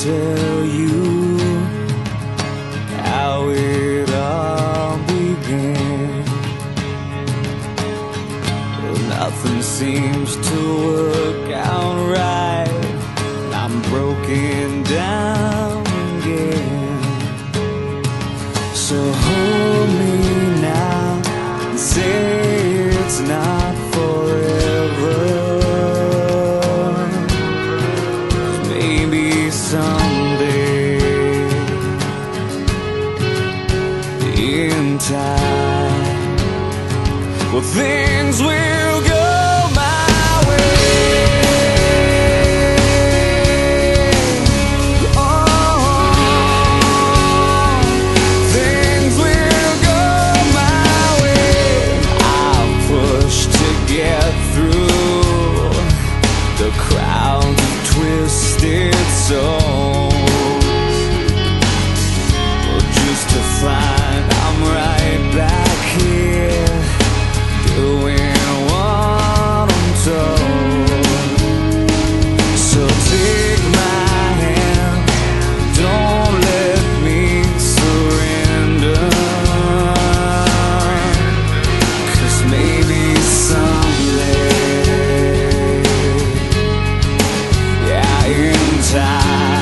tell you how it all began. Well, nothing seems to work out right, and I'm broken down again. So hold me now and say it's not forever. Maybe someday in time, well, things will go my way. Crowds of twisted souls, well, just to find I'm right back here doing what I'm told. So take my hand, don't let me surrender, 'cause maybe someday in time